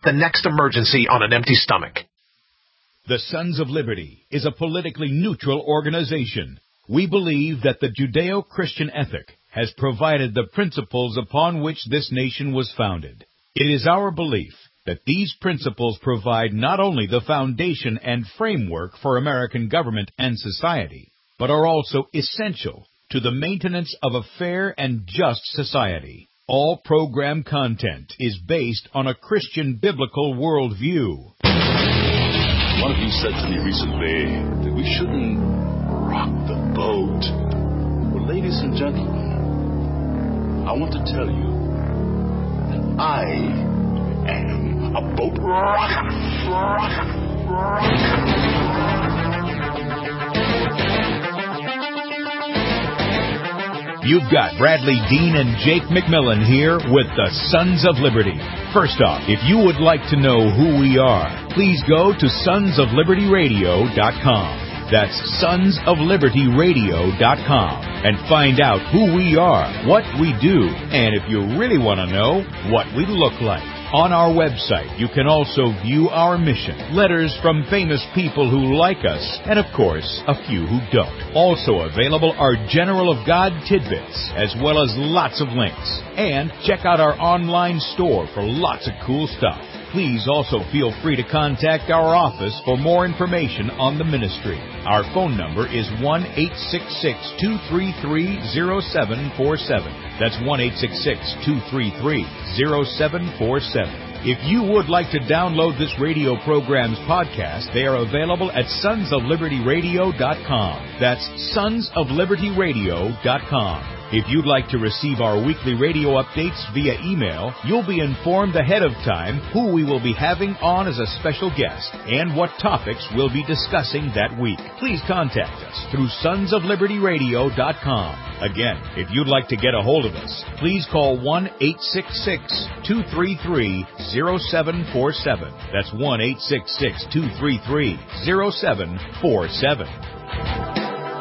the next emergency on an empty stomach. The Sons of Liberty is a politically neutral organization. We believe that the Judeo-Christian ethic has provided the principles upon which this nation was founded. It is our belief that these principles provide not only the foundation and framework for American government and society, but are also essential to the maintenance of a fair and just society. All program content is based on a Christian biblical worldview. One of you said to me recently that we shouldn't rock the boat. Well, ladies and gentlemen, I want to tell you that I am a boat rocker. You've got Bradley Dean and Jake McMillan here with the Sons of Liberty. First off, if you would like to know who we are, please go to sonsoflibertyradio.com. That's sonsoflibertyradio.com and find out who we are, what we do, and if you really want to know, what we look like. On our website, you can also view our mission, letters from famous people who like us, and of course, a few who don't. Also available are General of God tidbits, as well as lots of links. And check out our online store for lots of cool stuff. Please also feel free to contact our office for more information on the ministry. Our phone number is 1-866-233-0747. That's 1-866-233-0747. If you would like to download this radio program's podcast, they are available at sonsoflibertyradio.com. That's sonsoflibertyradio.com. If you'd like to receive our weekly radio updates via email, you'll be informed ahead of time who we will be having on as a special guest and what topics we'll be discussing that week. Please contact us through sonsoflibertyradio.com. Again, if you'd like to get a hold of us, please call 1-866-233-0747. That's 1-866-233-0747.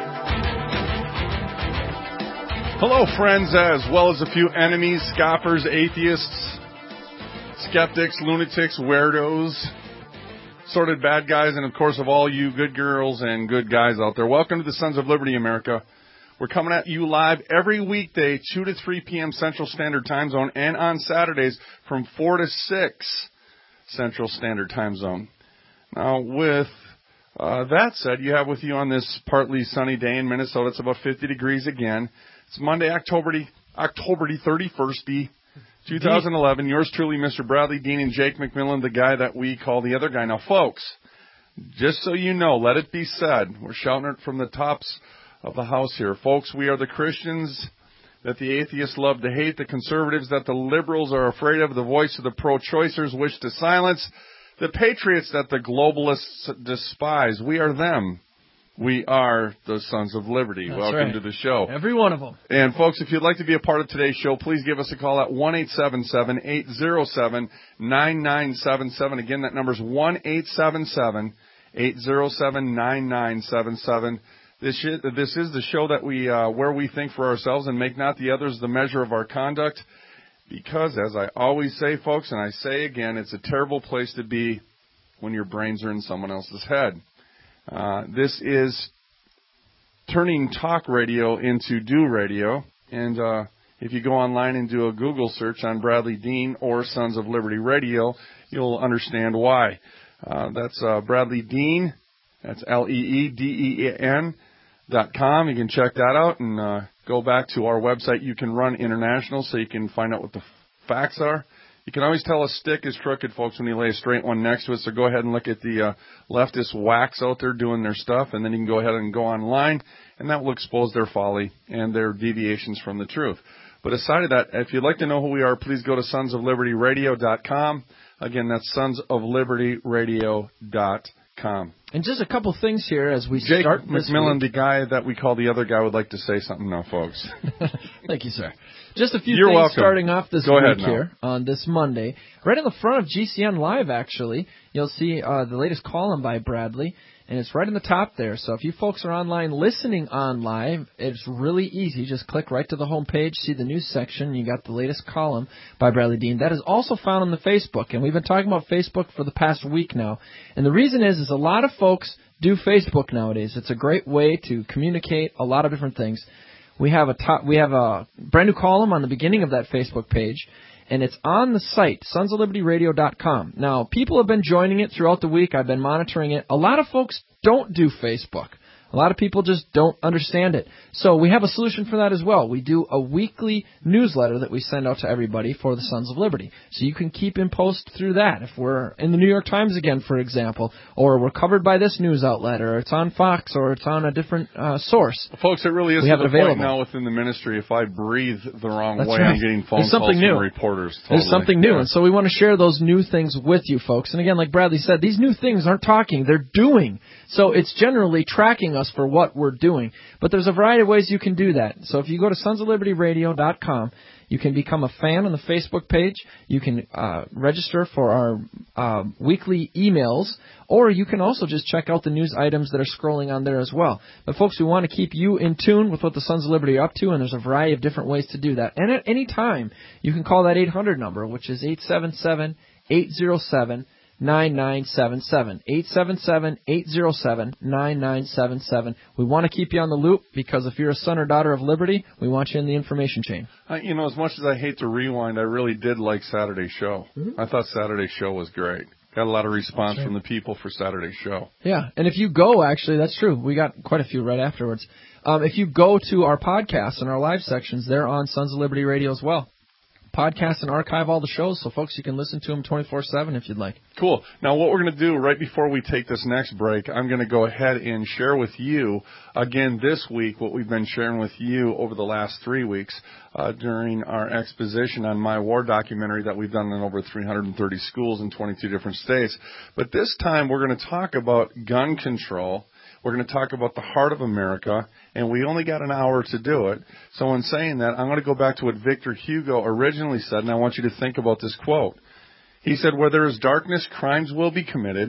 Hello, friends, as well as a few enemies, scoffers, atheists, skeptics, lunatics, weirdos, sordid bad guys, and, of course, of all you good girls and good guys out there. Welcome to the Sons of Liberty, America. We're coming at you live every weekday, 2 to 3 p.m. Central Standard Time Zone, and on Saturdays from 4 to 6 Central Standard Time Zone. Now, with that said, you have with you on this partly sunny day in Minnesota, it's about 50 degrees again. It's Monday, October the 31st, 2011. Yours truly, Mr. Bradley Dean and Jake McMillan, the guy that we call the other guy. Now, folks, just so you know, let it be said, we're shouting it from the tops of the house here. Folks, we are the Christians that the atheists love to hate, the conservatives that the liberals are afraid of, the voice of the pro-choicers wish to silence, the patriots that the globalists despise. We are them. We are the Sons of Liberty. That's Welcome right. to the show. Every one of them. And, folks, if you'd like to be a part of today's show, please give us a call at 1-877-807-9977. Again, that number is 1-877-807-9977. This is the show that we where we think for ourselves and make not the others the measure of our conduct. Because, as I always say, folks, and I say again, it's a terrible place to be when your brains are in someone else's head. This is turning talk radio into do radio. And if you go online and do a Google search on Bradley Dean or Sons of Liberty Radio, you'll understand why. That's Bradley Dean. That's LEEDEN.com. You can check that out and go back to our website. You can run international so you can find out what the facts are. You can always tell a stick is crooked, folks, when you lay a straight one next to it. So go ahead and look at the leftist whacks out there doing their stuff, and then you can go ahead and go online, and that will expose their folly and their deviations from the truth. But aside of that, if you'd like to know who we are, please go to sonsoflibertyradio.com. Again, that's sonsoflibertyradio.com. And just a couple things here as we Jake start this McMillan, week. the guy that we call the other guy, would like to say something now, folks. Thank you, sir. Just a few You're things welcome. starting off this Go ahead week now. here on this Monday. Right in the front of GCN Live, actually, you'll see the latest column by Bradley. and it's right in the top there. So if you folks are online listening on live, it's really easy. Just click right to the home page, see the news section. You got the latest column by Bradley Dean. That is also found on the Facebook, and we've been talking about Facebook for the past week now. And the reason is a lot of folks do Facebook nowadays. It's a great way to communicate a lot of different things. We have a brand new column on the beginning of that Facebook page, and it's on the site, sonsoflibertyradio.com. Now, people have been joining it throughout the week. I've been monitoring it. A lot of folks don't do Facebook. A lot of people just don't understand it. So we have a solution for that as well. We do a weekly newsletter that we send out to everybody for the Sons of Liberty. So you can keep in post through that. If we're in the New York Times again, for example, or we're covered by this news outlet, or it's on Fox, or it's on a different source. Folks, it really is we have to it the available. point now within the ministry. If I breathe the wrong That's way, right. I'm getting phone There's calls something new. from reporters. Totally. There's something new, Yeah. and so we want to share those new things with you folks. And again, like Bradley said, these new things aren't talking, they're doing. So it's generally tracking us for what we're doing. But there's a variety of ways you can do that. So if you go to sonsoflibertyradio.com, you can become a fan on the Facebook page. You can register for our weekly emails, or you can also just check out the news items that are scrolling on there as well. But folks, we want to keep you in tune with what the Sons of Liberty are up to, and there's a variety of different ways to do that. And at any time, you can call that 800 number, which is 877-807-9977. 877-807-9977. We want to keep you on the loop because if you're a son or daughter of liberty, we want you in the information chain. As much as I hate to rewind, I really did like Saturday's show. Mm-hmm. I thought Saturday's show was great. Got a lot of response from the people for Saturday's show. Yeah, and if you go, actually, that's true. We got quite a few right afterwards. If you go to our podcasts and our live sections, they're on Sons of Liberty Radio as well. Podcast and archive all the shows, so folks, you can listen to them 24/7 if you'd like. Cool. Now, what we're going to do right before we take this next break, I'm going to go ahead and share with you, again this week, what we've been sharing with you over the last 3 weeks during our exposition on My War documentary that we've done in over 330 schools in 22 different states. But this time, we're going to talk about gun control. We're going to talk about the heart of America, and we only got an hour to do it. So in saying that, I'm going to go back to what Victor Hugo originally said, and I want you to think about this quote. He said, "Where there is darkness, crimes will be committed."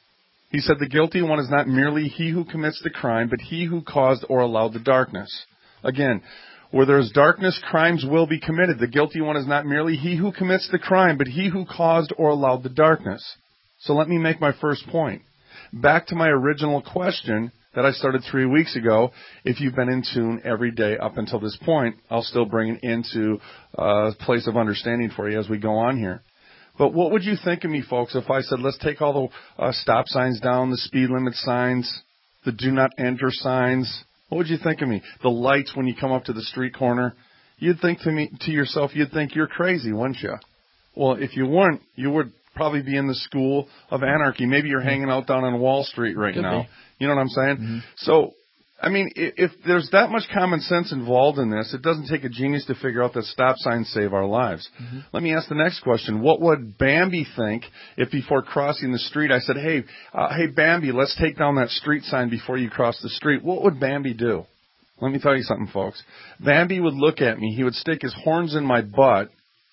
He said, "The guilty one is not merely he who commits the crime, but he who caused or allowed the darkness." Again, where there is darkness, crimes will be committed. The guilty one is not merely he who commits the crime, but he who caused or allowed the darkness. So let me make my first point. Back to my original question that I started 3 weeks ago. If you've been in tune every day up until this point, I'll still bring it into a place of understanding for you as we go on here. But what would you think of me, folks, if I said, let's take all the stop signs down, the speed limit signs, the do not enter signs? What would you think of me? The lights when you come up to the street corner? You'd think to yourself, you'd think you're crazy, wouldn't you? Well, if you weren't, you would probably be in the school of anarchy. Maybe you're hanging out down on Wall Street right now. Be. You know what I'm saying? Mm-hmm. So, I mean, if there's that much common sense involved in this, it doesn't take a genius to figure out that stop signs save our lives. Mm-hmm. Let me ask the next question. What would Bambi think if before crossing the street I said, hey, Bambi, let's take down that street sign before you cross the street? What would Bambi do? Let me tell you something, folks. Bambi would look at me. He would stick his horns in my butt.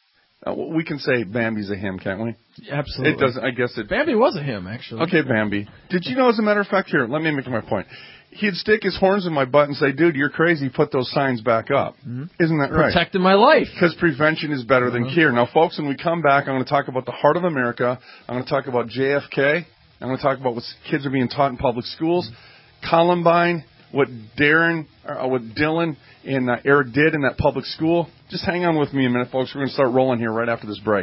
We can say Bambi's a him, can't we? Absolutely. It doesn't. I guess it. Bambi was a him, actually. Okay, Bambi. Did you know, as a matter of fact, here, let me make my point. He'd stick his horns in my butt and say, dude, you're crazy. Put those signs back up. Mm-hmm. Isn't that right? Protecting my life. Because prevention is better than cure. Now, folks, when we come back, I'm going to talk about the heart of America. I'm going to talk about JFK. I'm going to talk about what kids are being taught in public schools. Columbine, what Dylan and Eric did in that public school. Just hang on with me a minute, folks. We're going to start rolling here right after this break.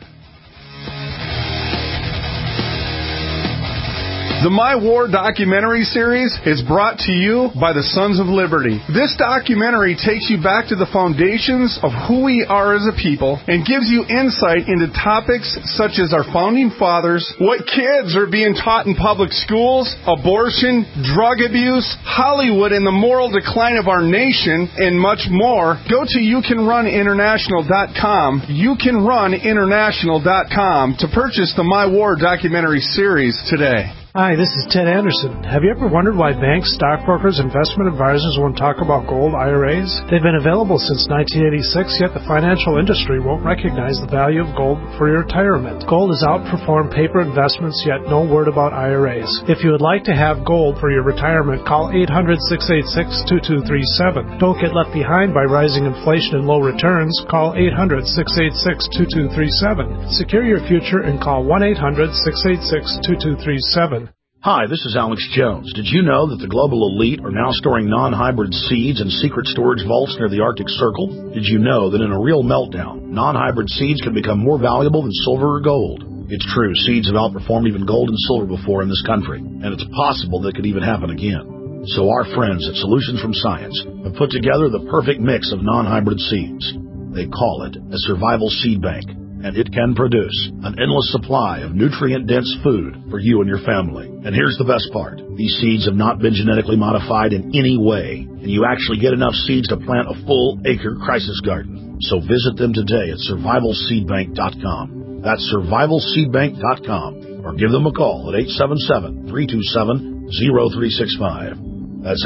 The My War documentary series is brought to you by the Sons of Liberty. This documentary takes you back to the foundations of who we are as a people and gives you insight into topics such as our founding fathers, what kids are being taught in public schools, abortion, drug abuse, Hollywood and the moral decline of our nation, and much more. Go to youcanruninternational.com, youcanruninternational.com to purchase the My War documentary series today. Hi, this is Ted Anderson. Have you ever wondered why banks, stockbrokers, investment advisors won't talk about gold IRAs? They've been available since 1986, yet the financial industry won't recognize the value of gold for your retirement. Gold has outperformed paper investments, yet no word about IRAs. If you would like to have gold for your retirement, call 800-686-2237. Don't get left behind by rising inflation and low returns. Call 800-686-2237. Secure your future and call 1-800-686-2237. Hi, this is Alex Jones. Did you know that the global elite are now storing non-hybrid seeds in secret storage vaults near the Arctic Circle? Did you know that in a real meltdown, non-hybrid seeds can become more valuable than silver or gold? It's true, seeds have outperformed even gold and silver before in this country, and it's possible that could even happen again. So our friends at Solutions from Science have put together the perfect mix of non-hybrid seeds. They call it a survival seed bank, and it can produce an endless supply of nutrient-dense food for you and your family. And here's the best part. These seeds have not been genetically modified in any way, and you actually get enough seeds to plant a full-acre crisis garden. So visit them today at survivalseedbank.com. That's survivalseedbank.com, or give them a call at 877-327-0365. That's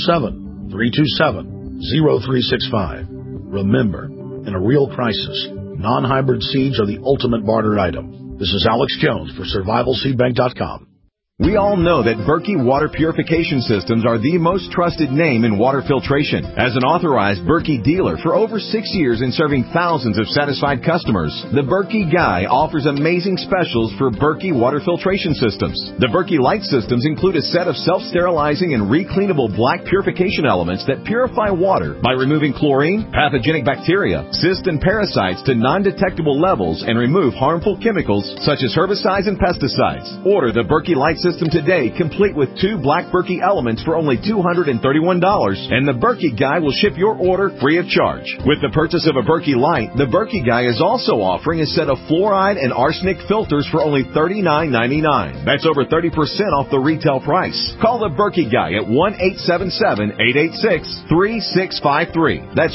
877-327-0365. Remember, in a real crisis, non-hybrid seeds are the ultimate barter item. This is Alex Jones for survivalseedbank.com. We all know that Berkey Water Purification Systems are the most trusted name in water filtration. As an authorized Berkey dealer for over 6 years and serving thousands of satisfied customers, the Berkey Guy offers amazing specials for Berkey Water Filtration Systems. The Berkey Light Systems include a set of self-sterilizing and recleanable black purification elements that purify water by removing chlorine, pathogenic bacteria, cysts, and parasites to non-detectable levels and remove harmful chemicals such as herbicides and pesticides. Order the Berkey Light System today, complete with 2 black Berkey elements for only $231, and the Berkey Guy will ship your order free of charge. With the purchase of a Berkey Light, the Berkey Guy is also offering a set of fluoride and arsenic filters for only $39.99. That's over 30% off the retail price. Call the Berkey Guy at 1-877-886-3653. That's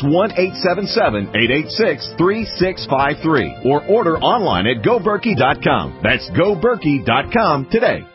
1-877-886-3653. Or order online at GoBerkey.com. That's GoBerkey.com today.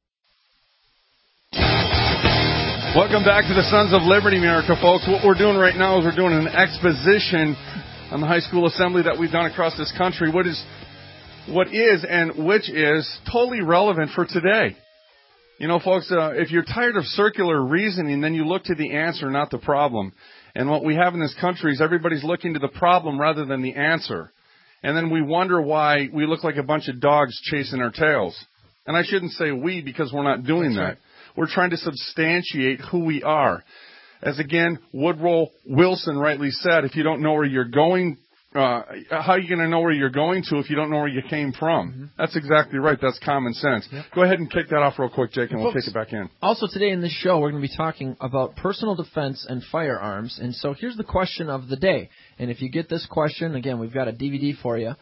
Welcome back to the Sons of Liberty, America, folks. What we're doing right now is we're doing an exposition on the high school assembly that we've done across this country. What is and which is totally relevant for today. You know, folks, if you're tired of circular reasoning, then you look to the answer, not the problem. And what we have in this country is everybody's looking to the problem rather than the answer. And then we wonder why we look like a bunch of dogs chasing our tails. And I shouldn't say we, because we're not doing that. Right. We're trying to substantiate who we are. As again, Woodrow Wilson rightly said, if you don't know where you're going, how are you going to know where you're going to if you don't know where you came from? Mm-hmm. That's exactly right. That's common sense. Yep. Go ahead and kick that off real quick, Jake, and we'll take it back in. Also today in this show, we're going to be talking about personal defense and firearms. And so here's the question of the day. And if you get this question, again, we've got a DVD for you.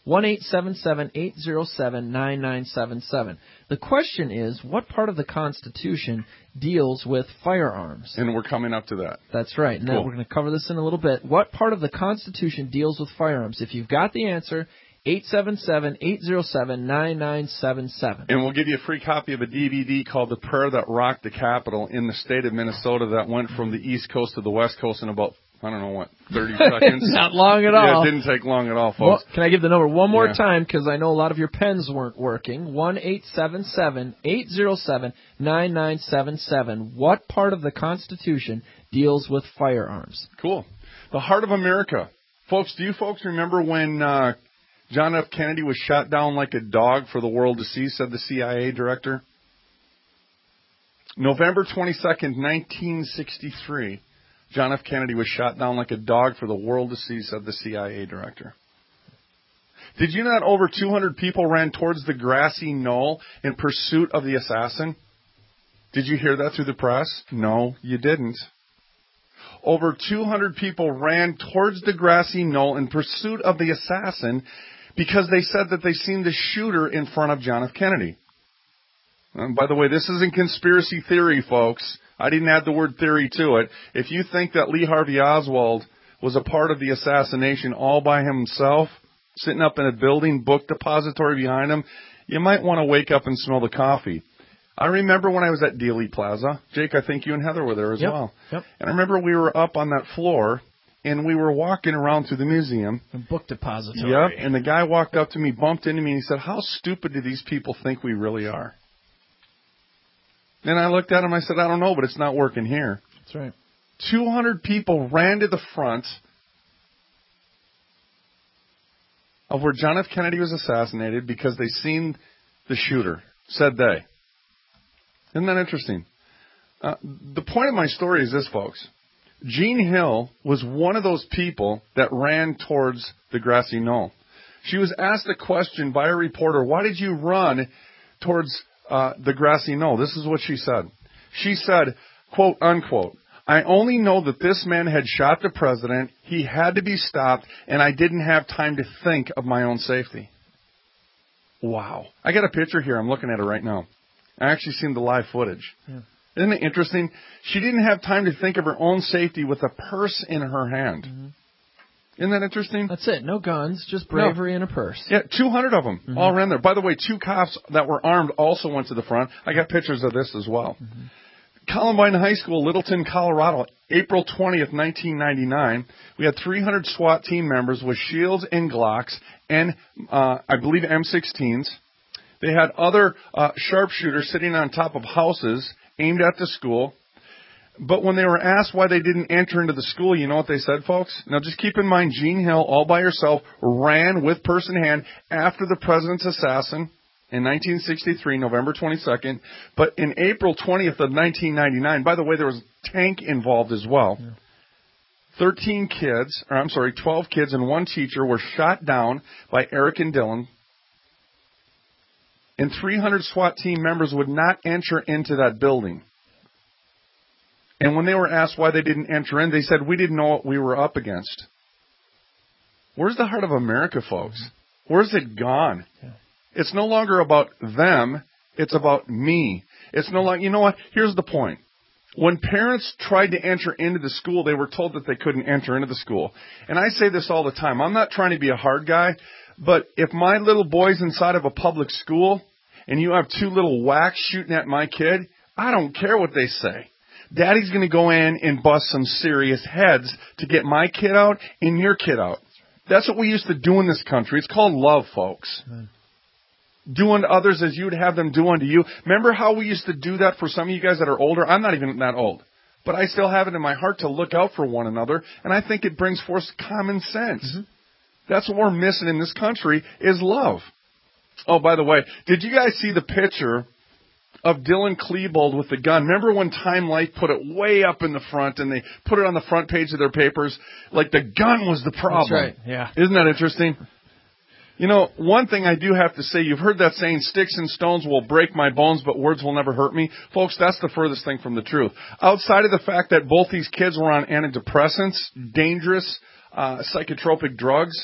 1-877-807-9977. The question is, what part of the Constitution deals with firearms? And we're coming up to that. That's right. And cool. Then we're going to cover this in a little bit. What part of the Constitution deals with firearms? If you've got the answer, 877-807-9977. And we'll give you a free copy of a DVD called The Prayer That Rocked the Capitol in the state of Minnesota that went from the East Coast to the West Coast in about 30 seconds. Not long at all. Yeah, it didn't take long at all, folks. Well, can I give the number one more time, because I know a lot of your pens weren't working. 1-877-807-9977. What part of the Constitution deals with firearms? Cool. The heart of America. Folks, do you folks remember when John F. Kennedy was shot down like a dog for the world to see, said the CIA director? November 22nd, 1963. John F. Kennedy was shot down like a dog for the world to see, said the CIA director. Did you know that over 200 people ran towards the grassy knoll in pursuit of the assassin? Did you hear that through the press? No, you didn't. Over 200 people ran towards the grassy knoll in pursuit of the assassin because they said that they seen the shooter in front of John F. Kennedy. And by the way, this isn't conspiracy theory, folks. I didn't add the word theory to it. If you think that Lee Harvey Oswald was a part of the assassination all by himself, sitting up in a building, book depository behind him, you might want to wake up and smell the coffee. I remember when I was at Dealey Plaza. Jake, I think you and Heather were there as well. Yep. And I remember we were up on that floor, and we were walking around through the museum. A book depository. Yep, and the guy walked up to me, bumped into me, and he said, how stupid do these people think we really are? And I looked at him, I said, I don't know, but it's not working here. That's right. 200 people ran to the front of where John F. Kennedy was assassinated because they seen the shooter, said they. Isn't that interesting? The point of my story is this, folks. Jean Hill was one of those people that ran towards the grassy knoll. She was asked a question by a reporter, why did you run towards the grassy knoll? This is what she said. She said, quote, unquote, I only know that this man had shot the president, he had to be stopped, and I didn't have time to think of my own safety. Wow. I got a picture here. I'm looking at it right now. I actually seen the live footage. Yeah. Isn't it interesting? She didn't have time to think of her own safety with a purse in her hand. Mm-hmm. Isn't that interesting? That's it. No guns, just bravery and a purse. Yeah, 200 of them all ran there. By the way, 2 cops that were armed also went to the front. I got pictures of this as well. Mm-hmm. Columbine High School, Littleton, Colorado, April 20th, 1999. We had 300 SWAT team members with shields and Glocks and, I believe, M16s. They had other sharpshooters sitting on top of houses aimed at the school. But when they were asked why they didn't enter into the school, you know what they said, folks? Now, just keep in mind, Jean Hill, all by herself, ran with purse in hand after the president's assassin in 1963, November 22nd. But in April 20th of 1999, by the way, there was a tank involved as well. Yeah. 12 kids and 1 teacher were shot down by Eric and Dylan. And 300 SWAT team members would not enter into that building. And when they were asked why they didn't enter in, they said, we didn't know what we were up against. Where's the heart of America, folks? Where's it gone? Yeah. It's no longer about them. It's about me. It's no longer, you know what? Here's the point. When parents tried to enter into the school, they were told that they couldn't enter into the school. And I say this all the time. I'm not trying to be a hard guy, but if my little boy's inside of a public school and you have 2 little whacks shooting at my kid, I don't care what they say. Daddy's going to go in and bust some serious heads to get my kid out and your kid out. That's what we used to do in this country. It's called love, folks. Amen. Do unto others as you would have them do unto you. Remember how we used to do that for some of you guys that are older? I'm not even that old. But I still have it in my heart to look out for one another, and I think it brings forth common sense. Mm-hmm. That's what we're missing in this country is love. Oh, by the way, did you guys see the picture of Dylan Klebold with the gun? Remember when Time Life put it way up in the front and they put it on the front page of their papers? Like the gun was the problem. That's right, yeah. Isn't that interesting? You know, one thing I do have to say, you've heard that saying, sticks and stones will break my bones, but words will never hurt me. Folks, that's the furthest thing from the truth. Outside of the fact that both these kids were on antidepressants, dangerous psychotropic drugs,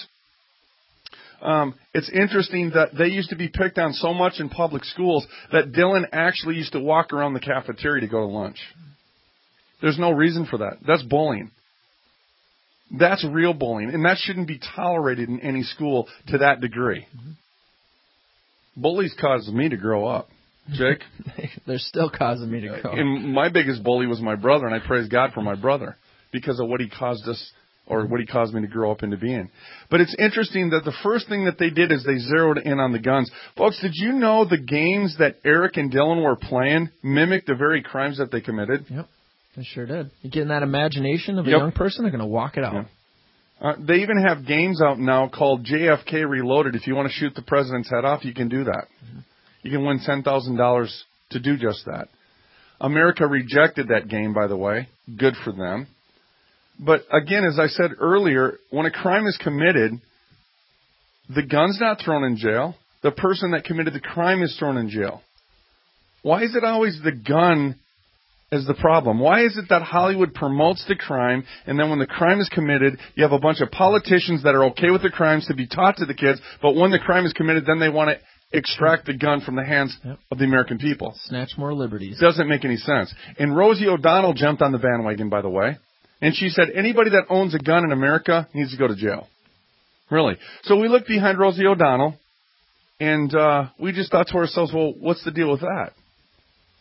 it's interesting that they used to be picked on so much in public schools that Dylan actually used to walk around the cafeteria to go to lunch. There's no reason for that. That's bullying. That's real bullying, and that shouldn't be tolerated in any school to that degree. Mm-hmm. Bullies caused me to grow up, Jake. They're still causing me to grow up. And my biggest bully was my brother, and I praise God for my brother because of what he caused us, or what he caused me to grow up into being. But it's interesting that the first thing that they did is they zeroed in on the guns. Folks, did you know the games that Eric and Dylan were playing mimicked the very crimes that they committed? Yep. They sure did. You get in that imagination of a young person, they're going to walk it out. Yeah. They even have games out now called JFK Reloaded. If you want to shoot the president's head off, you can do that. Mm-hmm. You can win $10,000 to do just that. America rejected that game, by the way. Good for them. But again, as I said earlier, when a crime is committed, the gun's not thrown in jail. The person that committed the crime is thrown in jail. Why is it always the gun is the problem? Why is it that Hollywood promotes the crime, and then when the crime is committed, you have a bunch of politicians that are okay with the crimes to be taught to the kids, but when the crime is committed, then they want to extract the gun from the hands of the American people? Snatch more liberties. Doesn't make any sense. And Rosie O'Donnell jumped on the bandwagon, by the way, and she said anybody that owns a gun in America needs to go to jail. Really. So we looked behind Rosie O'Donnell, and we just thought to ourselves, well, what's the deal with that?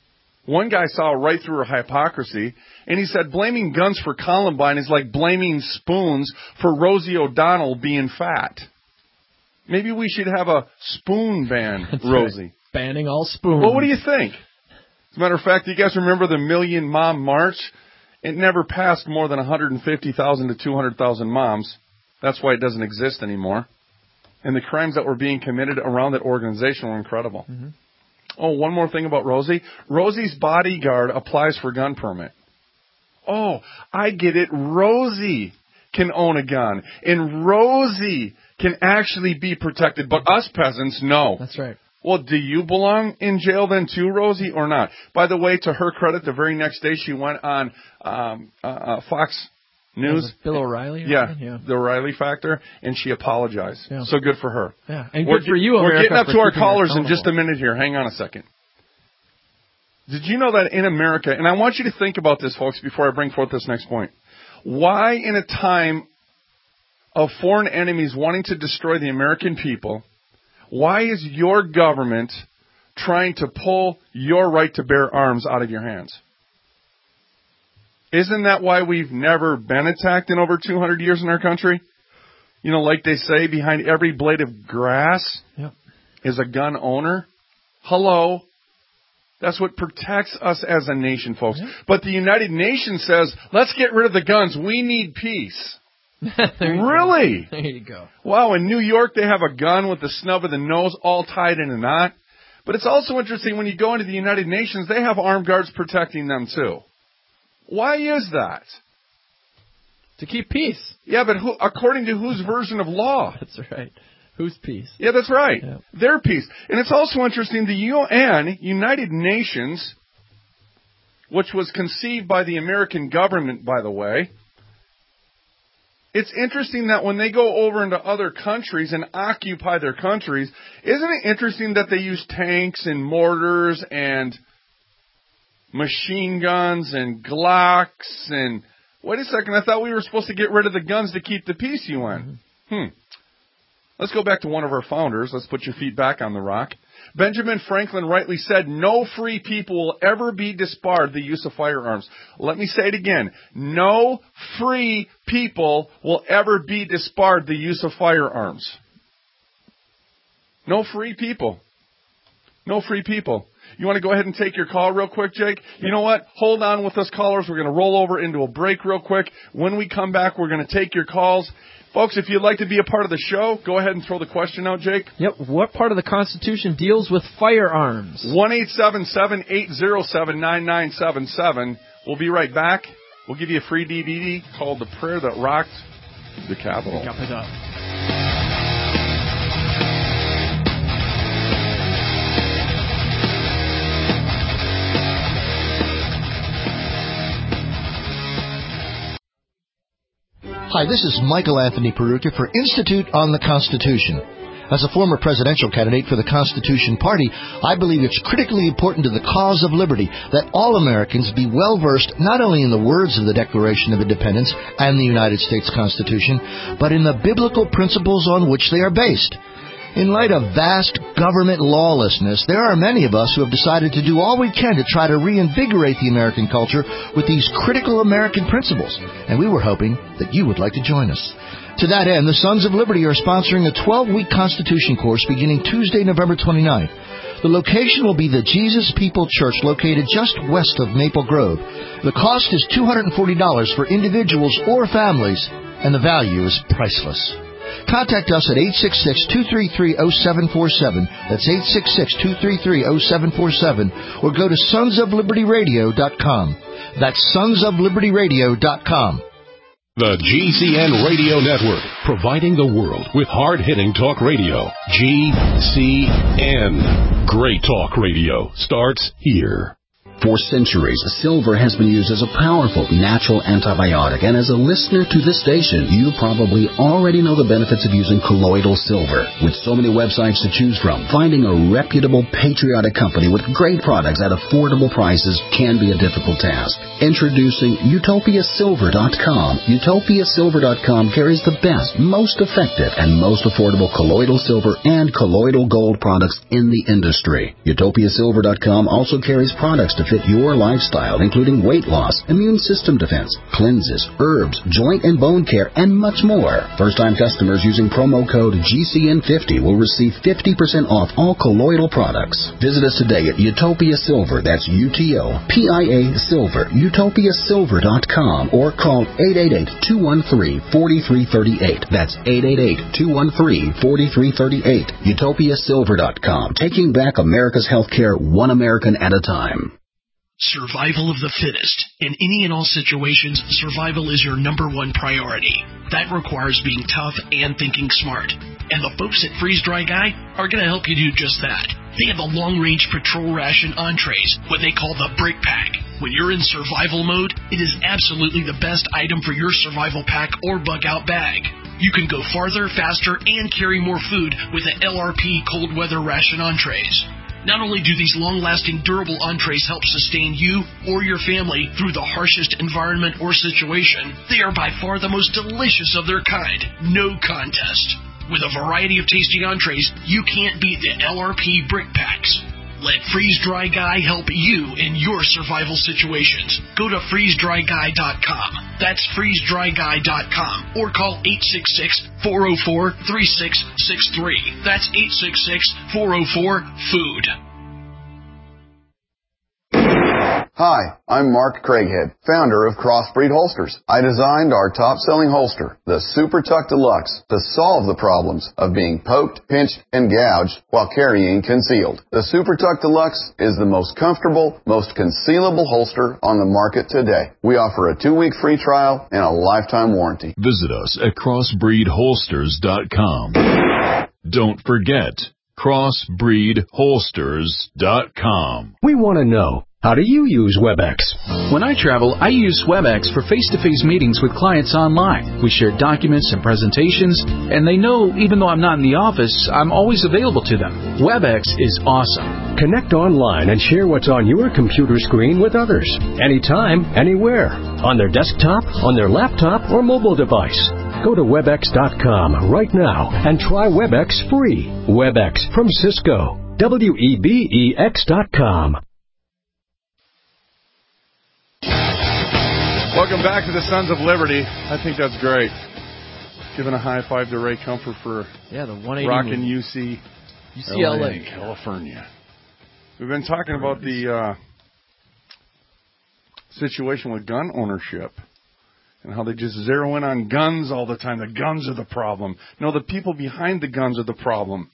One guy saw right through her hypocrisy, and he said blaming guns for Columbine is like blaming spoons for Rosie O'Donnell being fat. Maybe we should have a spoon ban, That's Rosie. Right. Banning all spoons. Well, what do you think? As a matter of fact, do you guys remember the Million Mom March? It never passed more than 150,000 to 200,000 moms. That's why it doesn't exist anymore. And the crimes that were being committed around that organization were incredible. Mm-hmm. Oh, one more thing about Rosie. Rosie's bodyguard applies for gun permit. Oh, I get it. Rosie can own a gun. And Rosie can actually be protected. But us peasants, no. That's right. Well, do you belong in jail then too, Rosie, or not? By the way, to her credit, the very next day she went on Fox News. Bill O'Reilly? Yeah, the O'Reilly Factor, and she apologized. Yeah. So good for her. Yeah, and good for you, America. We're getting up to our callers in just a minute here. Hang on a second. Did you know that in America, and I want you to think about this, folks, before I bring forth this next point. Why in a time of foreign enemies wanting to destroy the American people, why is your government trying to pull your right to bear arms out of your hands? Isn't that why we've never been attacked in over 200 years in our country? You know, like they say, behind every blade of grass is a gun owner. Hello. That's what protects us as a nation, folks. Yeah. But the United Nations says, let's get rid of the guns. We need peace. Really? There you go. Wow, in New York they have a gun with the snub of the nose all tied in a knot. But it's also interesting when you go into the United Nations, they have armed guards protecting them too. Why is that? To keep peace. Yeah, but according to whose version of law? That's right. Whose peace? Yeah, that's right. Yeah. Their peace. And it's also interesting, the UN, United Nations, which was conceived by the American government, by the way, it's interesting that when they go over into other countries and occupy their countries, isn't it interesting that they use tanks and mortars and machine guns and Glocks and... Wait a second, I thought we were supposed to get rid of the guns to keep the peace, UN. Let's go back to one of our founders. Let's put your feet back on the rock. Benjamin Franklin rightly said, no free people will ever be disbarred the use of firearms. Let me say it again. No free people will ever be disbarred the use of firearms. No free people. No free people. You want to go ahead and take your call real quick, Jake? You know what? Hold on with us, callers. We're going to roll over into a break real quick. When we come back, we're going to take your calls. Folks, if you'd like to be a part of the show, go ahead and throw the question out, Jake. Yep. What part of the Constitution deals with firearms? 1-877-807-9977. We'll be right back. We'll give you a free DVD called The Prayer That Rocked the Capitol. Hi, this is Michael Anthony Peruka for Institute on the Constitution. As a former presidential candidate for the Constitution Party, I believe it's critically important to the cause of liberty that all Americans be well-versed not only in the words of the Declaration of Independence and the United States Constitution, but in the biblical principles on which they are based. In light of vast government lawlessness, there are many of us who have decided to do all we can to try to reinvigorate the American culture with these critical American principles, and we were hoping that you would like to join us. To that end, the Sons of Liberty are sponsoring a 12-week Constitution course beginning Tuesday, November 29th. The location will be the Jesus People Church located just west of Maple Grove. The cost is $240 for individuals or families, and the value is priceless. Contact us at 866-233-0747. That's 866-233-0747. Or go to sonsoflibertyradio.com. That's sonsoflibertyradio.com. The GCN Radio Network, providing the world with hard-hitting talk radio. GCN. Great talk radio starts here. For centuries, silver has been used as a powerful natural antibiotic, and as a listener to this station, you probably already know the benefits of using colloidal silver. With so many websites to choose from, finding a reputable, patriotic company with great products at affordable prices can be a difficult task. Introducing UtopiaSilver.com. UtopiaSilver.com carries the best, most effective, and most affordable colloidal silver and colloidal gold products in the industry. UtopiaSilver.com also carries products to fit your lifestyle, including weight loss, immune system defense, cleanses, herbs, joint and bone care, and much more. First-time customers using promo code GCN50 will receive 50% off all colloidal products. Visit us today at Utopia Silver. That's UTOPIA Silver. UtopiaSilver.com or call 888-213-4338. That's 888-213-4338. UtopiaSilver.com. Taking back America's healthcare one American at a time. Survival of the fittest. In any and all situations, survival is your number one priority. That requires being tough and thinking smart. And the folks at Freeze Dry Guy are going to help you do just that. They have the long-range patrol ration entrees, what they call the Brick Pack. When you're in survival mode, it is absolutely the best item for your survival pack or bug-out bag. You can go farther, faster, and carry more food with the LRP cold weather ration entrees. Not only do these long-lasting, durable entrees help sustain you or your family through the harshest environment or situation, they are by far the most delicious of their kind. No contest. With a variety of tasty entrees, you can't beat the LRP Brick Packs. Let Freeze Dry Guy help you in your survival situations. Go to freezedryguy.com. That's freezedryguy.com or call 866-404-3663. That's 866-404-FOOD. Hi, I'm Mark Craighead, founder of Crossbreed Holsters. I designed our top-selling holster, the Super Tuck Deluxe, to solve the problems of being poked, pinched, and gouged while carrying concealed. The Super Tuck Deluxe is the most comfortable, most concealable holster on the market today. We offer a 2-week free trial and a lifetime warranty. Visit us at crossbreedholsters.com. Don't forget, crossbreedholsters.com. We want to know, how do you use WebEx? When I travel, I use WebEx for face-to-face meetings with clients online. We share documents and presentations, and they know even though I'm not in the office, I'm always available to them. WebEx is awesome. Connect online and share what's on your computer screen with others. Anytime, anywhere. On their desktop, on their laptop, or mobile device. Go to WebEx.com right now and try WebEx free. WebEx from Cisco. WEBEX.com. Welcome back to the Sons of Liberty. I think that's great. Giving a high five to Ray Comfort for the 180 rocking UCLA, California. We've been talking about the situation with gun ownership and how they just zero in on guns all the time. The guns are the problem. No, the people behind the guns are the problem.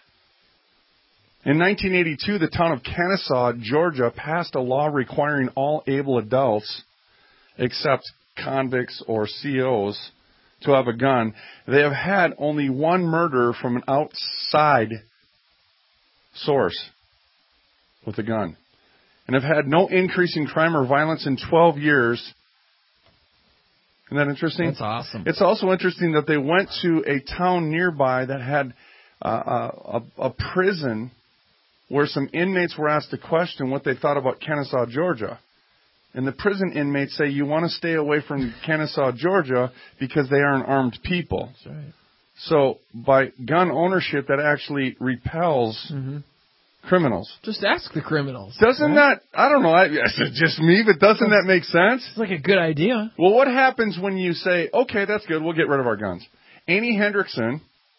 In 1982, the town of Kennesaw, Georgia, passed a law requiring all able adults, except convicts or COs, to have a gun. They have had only one murder from an outside source with a gun, and have had no increase in crime or violence in 12 years. Isn't that interesting? That's awesome. It's also interesting that they went to a town nearby that had a prison where some inmates were asked a question what they thought about Kennesaw, Georgia. And the prison inmates say, you want to stay away from Kennesaw, Georgia, because they aren't armed people. That's right. So by gun ownership, that actually repels criminals. Just ask the criminals. Doesn't that, I don't know, is it just me, but doesn't that make sense? It's like a good idea. Well, what happens when you say, okay, that's good, we'll get rid of our guns? Annie Hendrick, and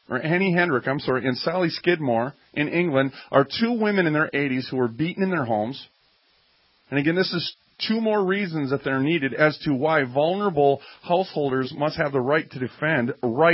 Sally Skidmore in England are two women in their 80s who were beaten in their homes. And again, this is two more reasons that they're needed as to why vulnerable householders must have the right to defend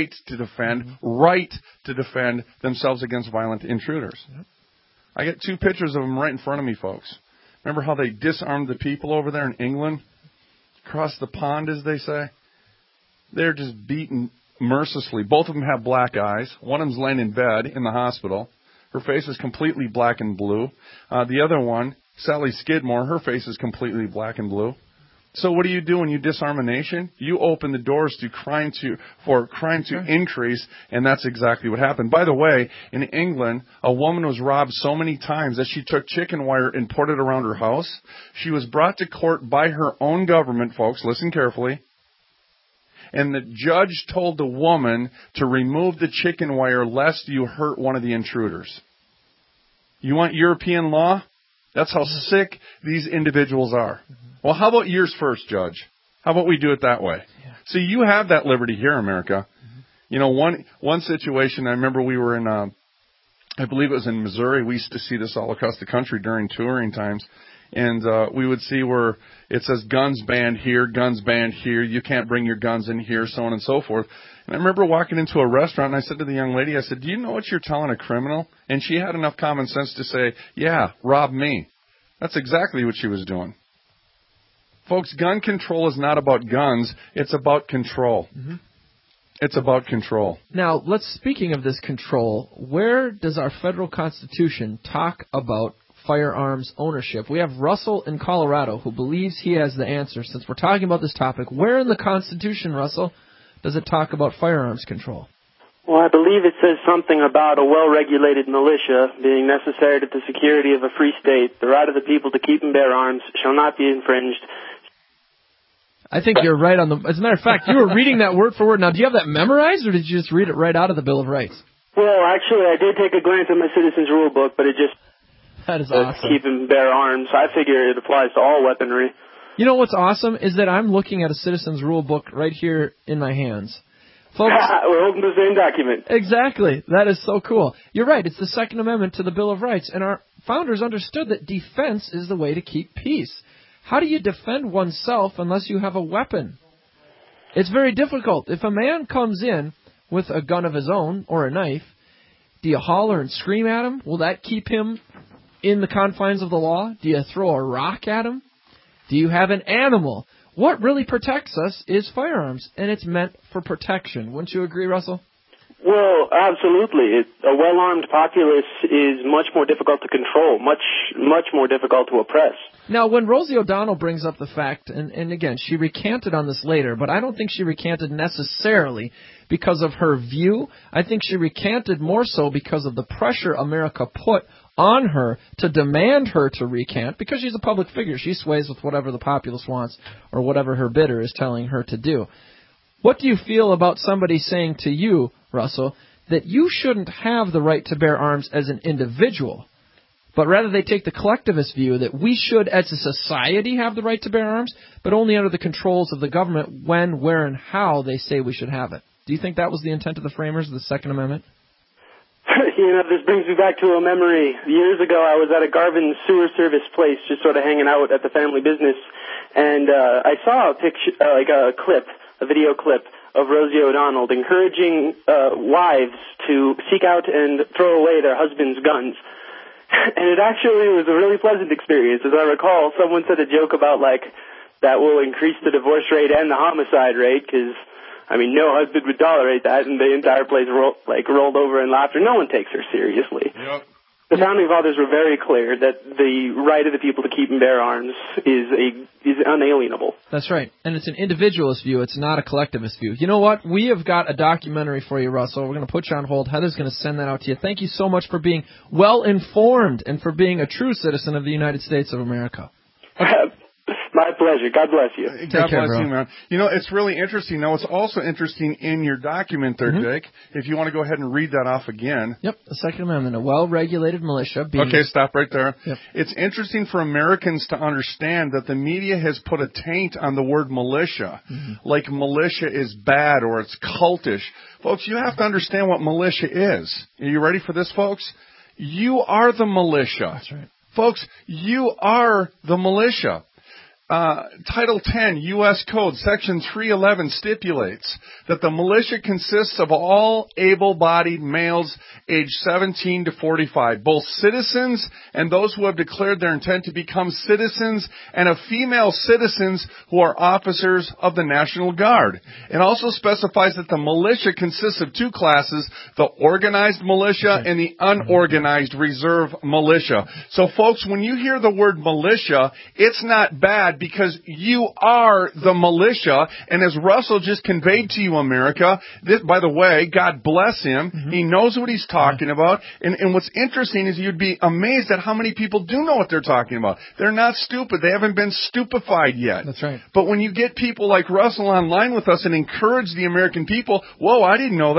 themselves against violent intruders. Yep. I get two pictures of them right in front of me, folks. Remember how they disarmed the people over there in England? Across the pond, as they say? They're just beaten mercilessly. Both of them have black eyes. One of them's laying in bed in the hospital. Her face is completely black and blue. The other one, Sally Skidmore, her face is completely black and blue. So what do you do when you disarm a nation? You open the doors for crime to increase, and that's exactly what happened. By the way, in England, a woman was robbed so many times that she took chicken wire and poured it around her house. She was brought to court by her own government, folks. Listen carefully. And the judge told the woman to remove the chicken wire lest you hurt one of the intruders. You want European law? That's how sick these individuals are. Well, how about yours first, Judge? How about we do it that way? Yeah. See, you have that liberty here in America. You know, one situation, I remember we were in, I believe it was in Missouri. We used to see this all across the country during touring times. And we would see where it says guns banned here, you can't bring your guns in here, so on and so forth. And I remember walking into a restaurant, and I said to the young lady, I said, do you know what you're telling a criminal? And she had enough common sense to say, yeah, rob me. That's exactly what she was doing. Folks, gun control is not about guns. It's about control. Mm-hmm. It's about control. Now, speaking of this control, where does our federal Constitution talk about firearms ownership? We have Russell in Colorado who believes he has the answer. Since we're talking about this topic, where in the Constitution, Russell, does it talk about firearms control? Well, I believe it says something about a well-regulated militia being necessary to the security of a free state. The right of the people to keep and bear arms shall not be infringed. I think you're right on the... As a matter of fact, you were reading that word for word. Now, do you have that memorized, or did you just read it right out of the Bill of Rights? Well, actually, I did take a glance at my Citizens Rule Book, but it just... That is awesome. Keep and bear arms. I figure it applies to all weaponry. You know what's awesome is that I'm looking at a Citizens Rule Book right here in my hands. Folks, we're holding the same document. Exactly. That is so cool. You're right. It's the Second Amendment to the Bill of Rights, and our founders understood that defense is the way to keep peace. How do you defend oneself unless you have a weapon? It's very difficult. If a man comes in with a gun of his own or a knife, do you holler and scream at him? Will that keep him in the confines of the law? Do you throw a rock at him? Do you have an animal? What really protects us is firearms, and it's meant for protection. Wouldn't you agree, Russell? Well, absolutely. A well-armed populace is much more difficult to control, much more difficult to oppress. Now, when Rosie O'Donnell brings up the fact, and again, she recanted on this later, but I don't think she recanted necessarily because of her view. I think she recanted more so because of the pressure America put on her to demand her to recant, because she's a public figure. She sways with whatever the populace wants or whatever her bidder is telling her to do. What do you feel about somebody saying to you, Russell, that you shouldn't have the right to bear arms as an individual, but rather they take the collectivist view that we should, as a society, have the right to bear arms, but only under the controls of the government when, where, and how they say we should have it? Do you think that was the intent of the framers of the Second Amendment? You know, this brings me back to a memory. Years ago, I was at a Garvin sewer service place, just sort of hanging out at the family business, and I saw a picture, a video clip of Rosie O'Donnell encouraging wives to seek out and throw away their husbands' guns. And it actually was a really pleasant experience. As I recall, someone said a joke about, like, that will increase the divorce rate and the homicide rate, because, I mean, no husband would tolerate that, and the entire place rolled over in laughter. No one takes her seriously. Yep. The Founding Fathers were very clear that the right of the people to keep and bear arms is unalienable. That's right. And it's an individualist view. It's not a collectivist view. You know what? We have got a documentary for you, Russell. We're going to put you on hold. Heather's going to send that out to you. Thank you so much for being well-informed and for being a true citizen of the United States of America. My pleasure. God bless you. God bless you, man. You know, it's really interesting. Now, it's also interesting in your document there, Jake, if you want to go ahead and read that off again. Yep, the Second Amendment, a well-regulated militia being... Okay, stop right there. Yep. It's interesting for Americans to understand that the media has put a taint on the word militia, like militia is bad or it's cultish. Folks, you have to understand what militia is. Are you ready for this, folks? You are the militia. That's right. Folks, you are the militia. Title 10, U.S. Code, Section 311 stipulates that the militia consists of all able-bodied males aged 17 to 45, both citizens and those who have declared their intent to become citizens, and of female citizens who are officers of the National Guard. It also specifies that the militia consists of two classes, the organized militia and the unorganized reserve militia. So, folks, when you hear the word militia, it's not bad, because you are the militia, and as Russell just conveyed to you, America, this, by the way, God bless him, he knows what he's talking about, and what's interesting is you'd be amazed at how many people do know what they're talking about. They're not stupid. They haven't been stupefied yet. That's right. But when you get people like Russell online with us and encourage the American people, whoa, I didn't know that.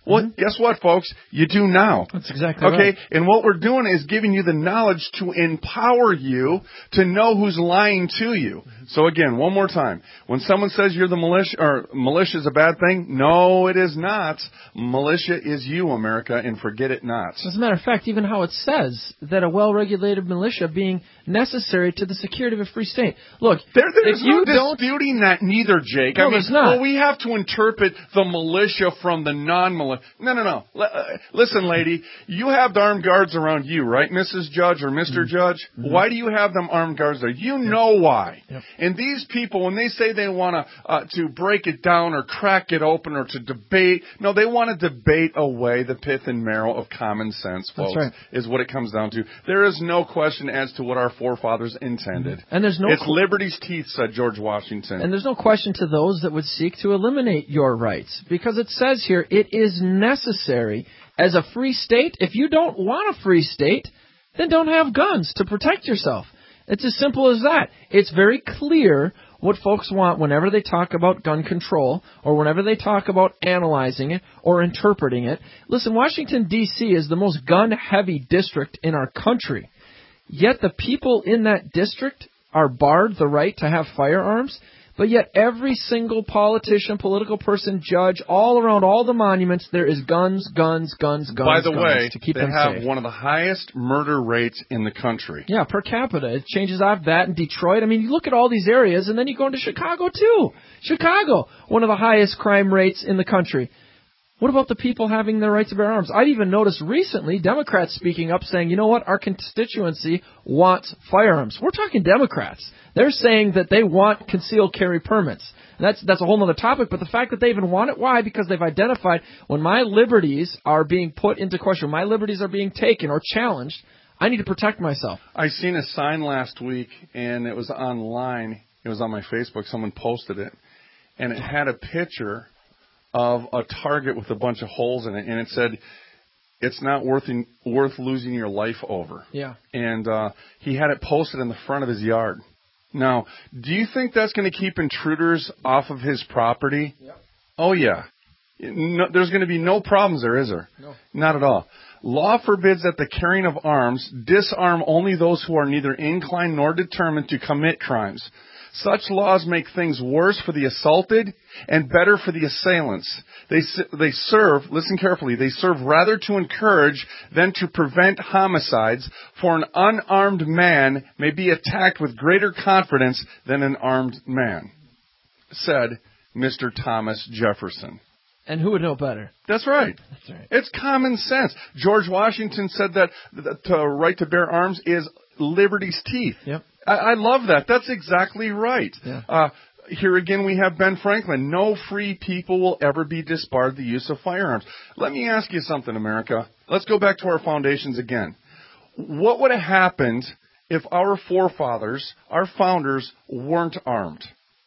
Well, guess what, folks? You do now. That's exactly right. Okay, and what we're doing is giving you the knowledge to empower you to know who's lying to you. So again, one more time. When someone says you're the militia, or militia is a bad thing, no, it is not. Militia is you, America, and forget it not. As a matter of fact, even how it says that a well-regulated militia being necessary to the security of a free state. Look, there's no disputing that neither, Jake. No, there's not. Well, we have to interpret the militia from the non-militia. No. Listen, lady, you have the armed guards around you, right, Mrs. Judge or Mr. Judge? Why do you have them armed guards there? You know why. Yep. And these people, when they say they want to break it down or crack it open or to debate, no, they want to debate away the pith and marrow of common sense, folks. That's right. Is what it comes down to. There is no question as to what our forefathers intended. And there's no it's liberty's teeth, said George Washington. And there's no question to those that would seek to eliminate your rights, because it says here it is necessary as a free state. If you don't want a free state, then don't have guns to protect yourself. It's as simple as that. It's very clear what folks want whenever they talk about gun control or whenever they talk about analyzing it or interpreting it. Listen, Washington, D.C. is the most gun-heavy district in our country. Yet the people in that district are barred the right to have firearms. But yet every single politician, political person, judge, all around all the monuments, there is guns. By the way, to keep they them have safe. one of the highest murder rates in the country. Yeah, per capita. It changes off that in Detroit. I mean, you look at all these areas, and then you go into Chicago, too. Chicago, one of the highest crime rates in the country. What about the people having their right to bear arms? I've even noticed recently Democrats speaking up saying, you know what, our constituency wants firearms. We're talking Democrats. They're saying that they want concealed carry permits. And that's a whole other topic, but the fact that they even want it, why? Because they've identified when my liberties are being put into question, my liberties are being taken or challenged, I need to protect myself. I seen a sign last week, and it was online. It was on my Facebook. Someone posted it, and it had a picture of a target with a bunch of holes in it, and it said, it's not worth losing your life over. Yeah. And he had it posted in the front of his yard. Now, do you think that's going to keep intruders off of his property? Yep. Oh, yeah. No, there's going to be no problems there, is there? No. Not at all. Law forbids that the carrying of arms disarm only those who are neither inclined nor determined to commit crimes. Such laws make things worse for the assaulted and better for the assailants. They serve, listen carefully, they serve rather to encourage than to prevent homicides, for an unarmed man may be attacked with greater confidence than an armed man, said Mr. Thomas Jefferson. And who would know better? That's right. That's right. It's common sense. George Washington said that the right to bear arms is liberty's teeth. Yep. I love that. That's exactly right. Yeah. Here again we have Ben Franklin. No free people will ever be disbarred the use of firearms. Let me ask you something, America. Let's go back to our foundations again. What would have happened if our forefathers, our founders, weren't armed?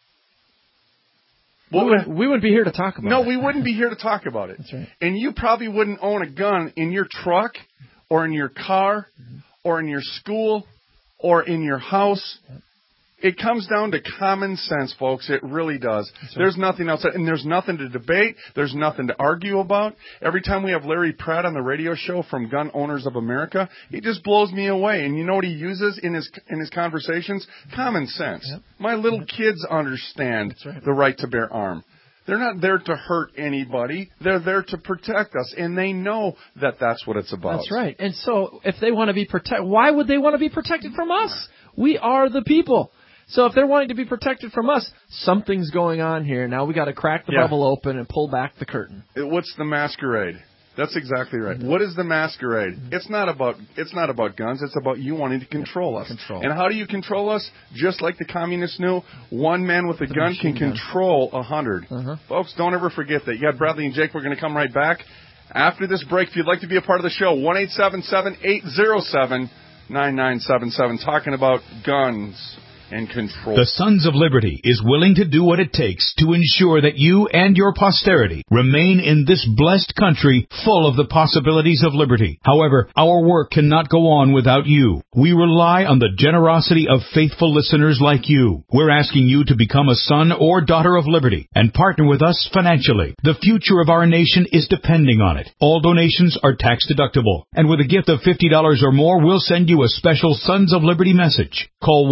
We wouldn't be here to talk about it. No, we wouldn't be here to talk about it. That's right. And you probably wouldn't own a gun in your truck or in your car or in your school or in your house. It comes down to common sense, folks. It really does. Right. There's nothing else. And there's nothing to debate. There's nothing to argue about. Every time we have Larry Pratt on the radio show from Gun Owners of America, he just blows me away. And you know what he uses in his conversations? Common sense. Yep. My little kids understand the right to bear arms. They're not there to hurt anybody. They're there to protect us, and they know that that's what it's about. That's right. And so if they want to be protected, why would they want to be protected from us? We are the people. So if they're wanting to be protected from us, something's going on here. Now we got to crack the bubble open and pull back the curtain. What's the masquerade? That's exactly right. What is the masquerade? It's not about guns. It's about you wanting to control us. And how do you control us? Just like the communists knew, one man with a gun can control 100. Folks, don't ever forget that. You got Bradley and Jake. We're going to come right back after this break. If you'd like to be a part of the show, 1-877-807-9977. Talking about guns. and control. The Sons of Liberty is willing to do what it takes to ensure that you and your posterity remain in this blessed country full of the possibilities of liberty. However, our work cannot go on without you. We rely on the generosity of faithful listeners like you. We're asking you to become a son or daughter of liberty and partner with us financially. The future of our nation is depending on it. All donations are tax deductible, and with a gift of $50 or more, we'll send you a special Sons of Liberty message. Call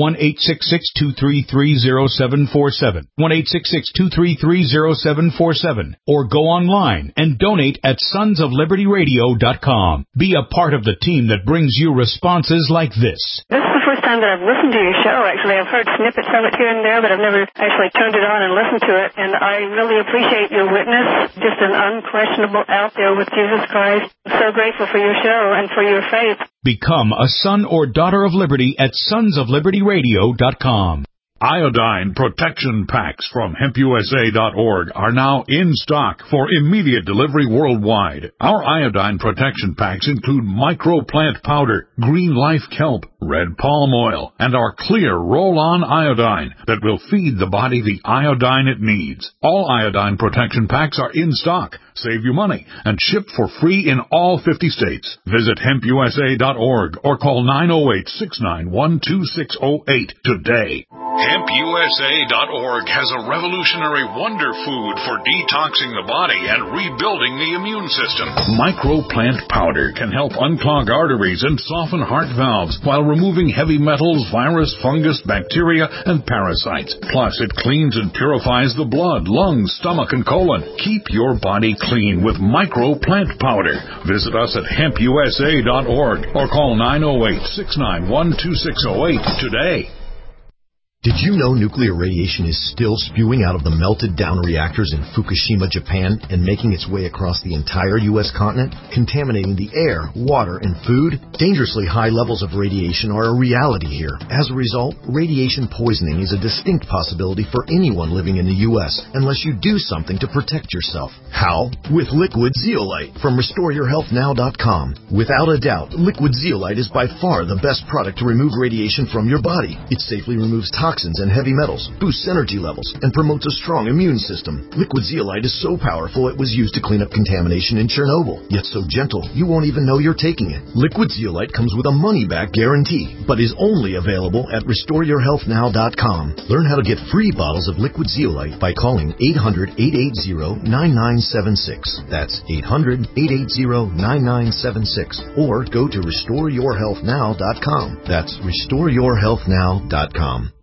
1-866-233-0747, 1-866-233-0747, or go online and donate at sonsoflibertyradio.com. Be a part of the team that brings you responses like this. This is the first time that I've listened to your show, actually. I've heard snippets of it here and there, but I've never actually turned it on and listened to it, and I really appreciate your witness, just an unquestionable out there with Jesus Christ. I'm so grateful for your show and for your faith. Become a son or daughter of liberty at sonsoflibertyradio.com. Iodine protection packs from HempUSA.org are now in stock for immediate delivery worldwide. Our iodine protection packs include microplant powder, green life kelp, red palm oil, and our clear roll-on iodine that will feed the body the iodine it needs. All iodine protection packs are in stock. Save you money and ship for free in all 50 states. Visit HempUSA.org or call 908-691-2608 today. HempUSA.org has a revolutionary wonder food for detoxing the body and rebuilding the immune system. Microplant powder can help unclog arteries and soften heart valves while removing heavy metals, virus, fungus, bacteria, and parasites. Plus, it cleans and purifies the blood, lungs, stomach, and colon. Keep your body clean with Microplant powder. Visit us at HempUSA.org or call 908-691-2608 today. Did you know nuclear radiation is still spewing out of the melted down reactors in Fukushima, Japan, and making its way across the entire U.S. continent, contaminating the air, water, and food? Dangerously high levels of radiation are a reality here. As a result, radiation poisoning is a distinct possibility for anyone living in the U.S. unless you do something to protect yourself. How? With Liquid Zeolite from RestoreYourHealthNow.com. Without a doubt, Liquid Zeolite is by far the best product to remove radiation from your body. It safely removes toxins and heavy metals, boosts energy levels, and promotes a strong immune system. Liquid Zeolite is so powerful it was used to clean up contamination in Chernobyl, yet so gentle you won't even know you're taking it. Liquid Zeolite comes with a money-back guarantee, but is only available at RestoreYourHealthNow.com. Learn how to get free bottles of Liquid Zeolite by calling 800-880-9976. That's 800-880-9976. Or go to RestoreYourHealthNow.com. That's RestoreYourHealthNow.com.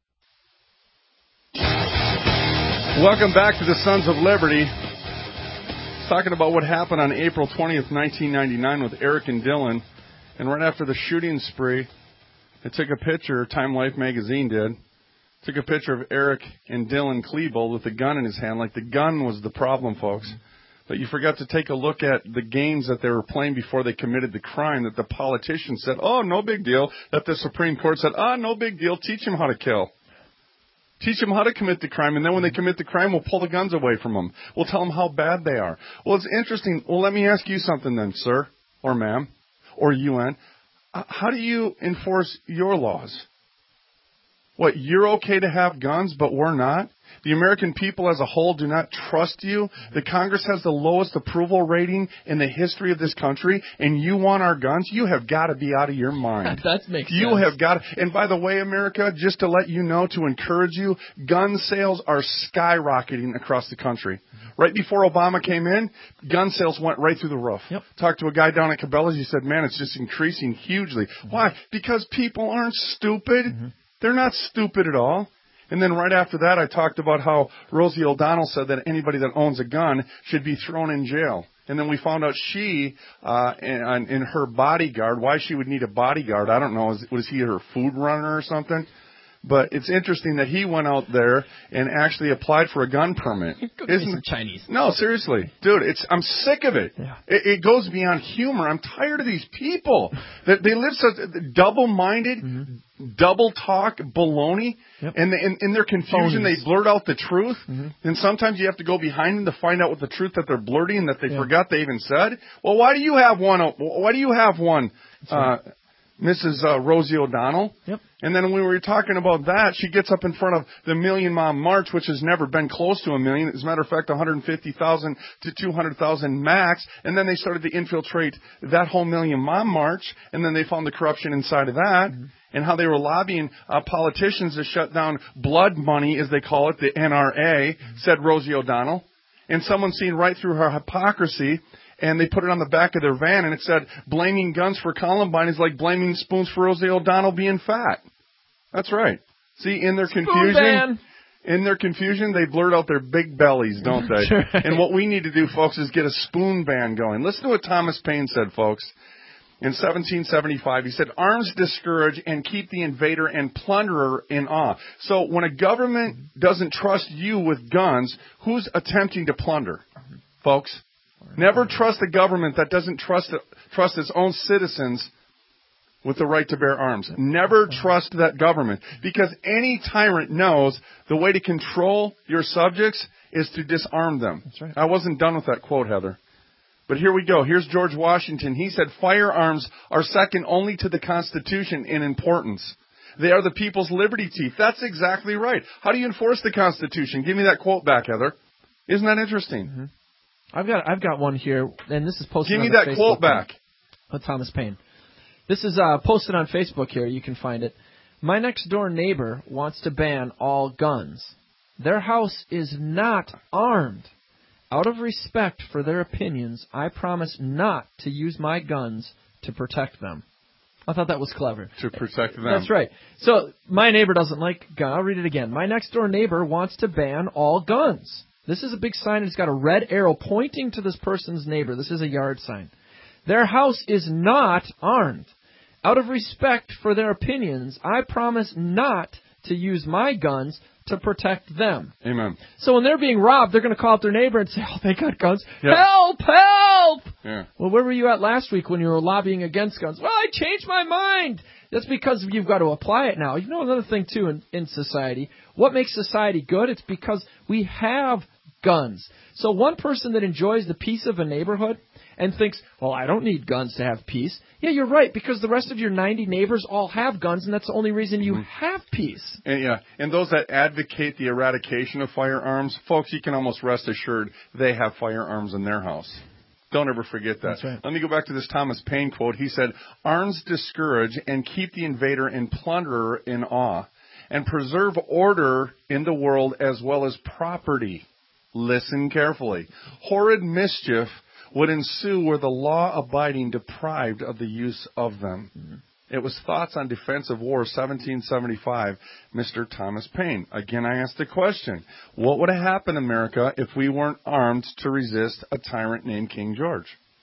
Welcome back to the Sons of Liberty. Talking about what happened on April 20th, 1999 with Eric and Dylan. And right after the shooting spree, they took a picture, Time Life magazine did, took a picture of Eric and Dylan Klebold with a gun in his hand, like the gun was the problem, folks. But you forgot to take a look at the games that they were playing before they committed the crime, that the politicians said, oh, no big deal, that the Supreme Court said, no big deal, teach them how to kill. Teach them how to commit the crime, and then when they commit the crime, we'll pull the guns away from them. We'll tell them how bad they are. Well, it's interesting. Well, let me ask you something then, sir, or ma'am, or UN. How do you enforce your laws? What, you're okay to have guns, but we're not? The American people as a whole do not trust you. The Congress has the lowest approval rating in the history of this country, and you want our guns? You have got to be out of your mind. That makes sense. You have got to. And by the way, America, just to let you know, to encourage you, gun sales are skyrocketing across the country. Right before Obama came in, gun sales went right through the roof. Yep. Talked to a guy down at Cabela's. He said, man, it's just increasing hugely. Mm-hmm. Why? Because people aren't stupid. Mm-hmm. They're not stupid at all. And then right after that, I talked about how Rosie O'Donnell said that anybody that owns a gun should be thrown in jail. And then we found out she, in her bodyguard, why she would need a bodyguard, I don't know, was he her food runner or something? But it's interesting that he went out there and actually applied for a gun permit. Isn't it Chinese? No, seriously. Dude, I'm sick of it. Yeah. It goes beyond humor. I'm tired of these people. They live such double-minded, double talk, baloney, and in their confusion they blurt out the truth. And sometimes you have to go behind them to find out what the truth that they're blurting that they forgot they even said. Well, why do you have one? Why do you have one? Mrs. Rosie O'Donnell. Yep. And then when we were talking about that, she gets up in front of the Million Mom March, which has never been close to a million. As a matter of fact, 150,000 to 200,000 max. And then they started to infiltrate that whole Million Mom March. And then they found the corruption inside of that. Mm-hmm. And how they were lobbying politicians to shut down blood money, as they call it, the NRA, said Rosie O'Donnell. And someone seen right through her hypocrisy, and they put it on the back of their van, and it said, blaming guns for Columbine is like blaming spoons for Rosie O'Donnell being fat. That's right. See, in their confusion, they blurt out their big bellies, don't they? Right. And what we need to do, folks, is get a spoon ban going. Listen to what Thomas Paine said, folks. In 1775, he said, arms discourage and keep the invader and plunderer in awe. So when a government doesn't trust you with guns, who's attempting to plunder, folks? Never trust a government that doesn't trust its own citizens with the right to bear arms. Never trust that government, because any tyrant knows the way to control your subjects is to disarm them. That's right. I wasn't done with that quote, Heather. But here we go. Here's George Washington. He said, firearms are second only to the Constitution in importance. They are the people's liberty teeth. That's exactly right. How do you enforce the Constitution? Give me that quote back, Heather. Isn't that interesting? Mm-hmm. I've got one here, and this is posted Give on me the that Facebook quote back. With Thomas Paine. This is posted on Facebook here. You can find it. My next door neighbor wants to ban all guns. Their house is not armed. Out of respect for their opinions, I promise not to use my guns to protect them. I thought that was clever. To protect them. That's right. So, my neighbor doesn't like guns. I'll read it again. My next door neighbor wants to ban all guns. This is a big sign. It's got a red arrow pointing to this person's neighbor. This is a yard sign. Their house is not armed. Out of respect for their opinions, I promise not to use my guns to protect them. Amen. So when they're being robbed, they're going to call up their neighbor and say, oh, they got guns. Yep. Help! Help! Yeah. Well, where were you at last week when you were lobbying against guns? Well, I changed my mind. That's because you've got to apply it now. You know another thing, too, in society. What makes society good? It's because we have guns. So one person that enjoys the peace of a neighborhood and thinks, well, I don't need guns to have peace. Yeah, you're right, because the rest of your 90 neighbors all have guns, and that's the only reason you have peace. And those that advocate the eradication of firearms, folks, you can almost rest assured they have firearms in their house. Don't ever forget that. That's right. Let me go back to this Thomas Paine quote. He said, arms discourage and keep the invader and plunderer in awe, and preserve order in the world as well as property. Listen carefully. Horrid mischief would ensue were the law-abiding deprived of the use of them. Mm-hmm. It was Thoughts on Defensive War, 1775, Mr. Thomas Paine. Again, I asked the question, what would have happened in America if we weren't armed to resist a tyrant named King George?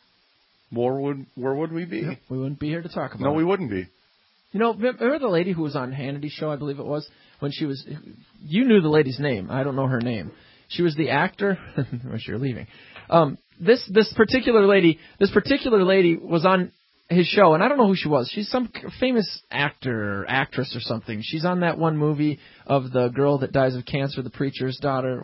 Where would we be? Yep, we wouldn't be here to talk about it. No, we wouldn't be. You know, remember the lady who was on Hannity's show, I believe it was, when she was, you knew the lady's name. I don't know her name. She was the actor. Well, you're leaving. This particular lady was on his show, and I don't know who she was. She's some famous actor or actress or something. She's on that one movie of the girl that dies of cancer, the preacher's daughter.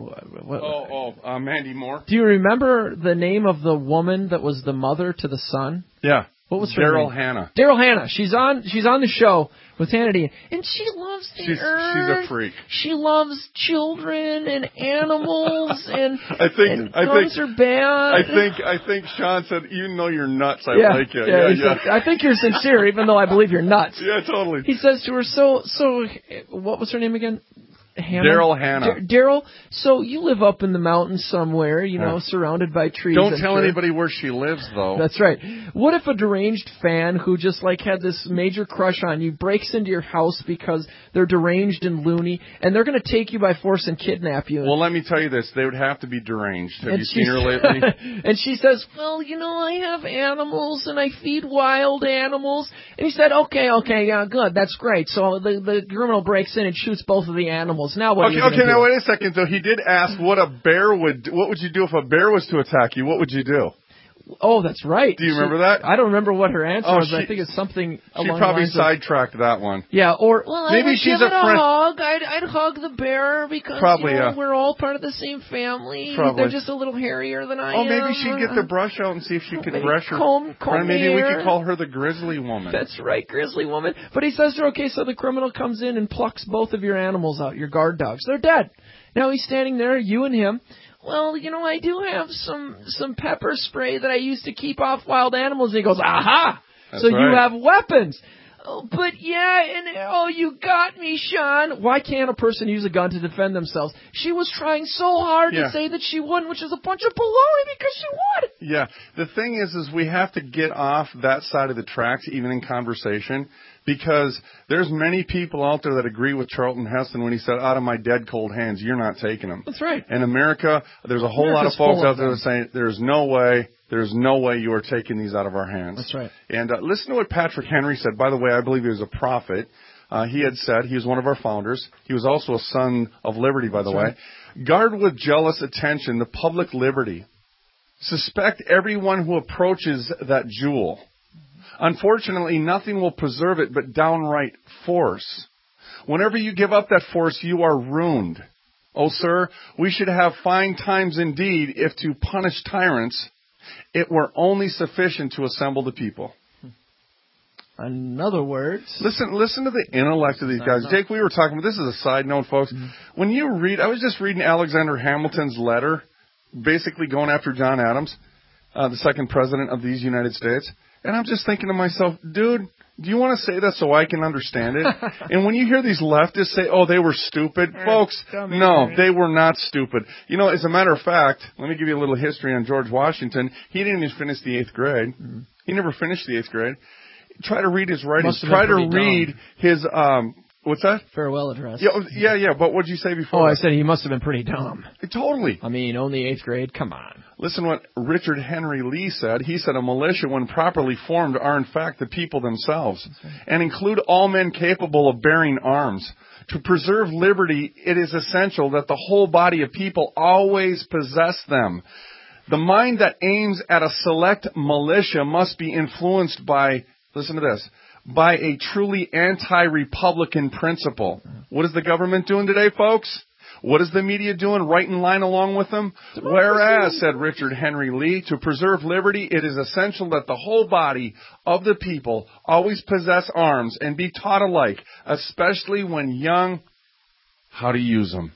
Mandy Moore. Do you remember the name of the woman that was the mother to the son? Yeah. What was her name? Daryl Hannah. Daryl Hannah. She's on the show with Hannity, and she loves the earth. She's a freak. She loves children and animals, and I guns are bad. I think Sean said, even though you're nuts, I yeah, like you. Yeah. I think you're sincere, even though I believe you're nuts. Yeah, totally. He says to her, so, what was her name again? Daryl Hannah. Daryl, so you live up in the mountains somewhere, surrounded by trees. Don't tell anybody where she lives, though. That's right. What if a deranged fan who just had this major crush on you breaks into your house because they're deranged and loony, and they're going to take you by force and kidnap you? Well, let me tell you this. They would have to be deranged. Have you seen her lately? And she says, well, I have animals, and I feed wild animals. And he said, okay, yeah, good, that's great. So the criminal breaks in and shoots both of the animals. Now what? Okay, now wait a second. Though he did ask what would you do if a bear was to attack you? What would you do? Oh, that's right. Do you remember that? I don't remember what her answer was. I think it's something along the lines of... She probably sidetracked that one. Yeah, or... Well, maybe I would she's give it a friend. hug. I'd hug the bear because probably, we're all part of the same family. Probably. They're just a little hairier than I am. Oh, maybe she'd get the brush out and see if she could brush her. Comb maybe we could call her the Grizzly Woman. That's right, Grizzly Woman. But he says to her, okay, so the criminal comes in and plucks both of your animals out, your guard dogs. They're dead. Now he's standing there, you and him. Well, I do have some pepper spray that I used to keep off wild animals. And he goes, aha! That's so right. you have weapons. Oh, but you got me, Sean. Why can't a person use a gun to defend themselves? She was trying so hard to say that she wouldn't, which is a bunch of baloney because she would. Yeah. The thing is we have to get off that side of the tracks, even in conversation, because there's many people out there that agree with Charlton Heston when he said, out of my dead cold hands, you're not taking them. That's right. In America, there's a whole lot of folks out there that say, there's no way you are taking these out of our hands. That's right. And listen to what Patrick Henry said. By the way, I believe he was a prophet. He had said, he was one of our founders. He was also a son of liberty, by the way. Guard with jealous attention the public liberty. Suspect everyone who approaches that jewel. Unfortunately, nothing will preserve it but downright force. Whenever you give up that force, you are ruined. Oh, sir, we should have fine times indeed if to punish tyrants it were only sufficient to assemble the people. In other words... Listen to the intellect of these guys. Jake, we were talking about, this is a side note, folks. Mm-hmm. When you read, I was just reading Alexander Hamilton's letter, basically going after John Adams, the second president of these United States. And I'm just thinking to myself, dude, do you want to say that so I can understand it? And when you hear these leftists say, oh, they were stupid, folks, no, they were not stupid. As a matter of fact, let me give you a little history on George Washington. He didn't even finish the 8th grade. Mm-hmm. He never finished the 8th grade. Try to read his writings. Try to read his, what's that? Farewell address. Yeah, but what did you say before? Oh, I said he must have been pretty dumb. Totally. I mean, only 8th grade, come on. Listen what Richard Henry Lee said. He said, a militia, when properly formed, are in fact the people themselves, and include all men capable of bearing arms. To preserve liberty, it is essential that the whole body of people always possess them. The mind that aims at a select militia must be influenced by, listen to this, by a truly anti-republican principle. What is the government doing today, folks? What is the media doing? Right in line along with them? Whereas, said Richard Henry Lee, to preserve liberty, it is essential that the whole body of the people always possess arms and be taught alike, especially when young, how to use them.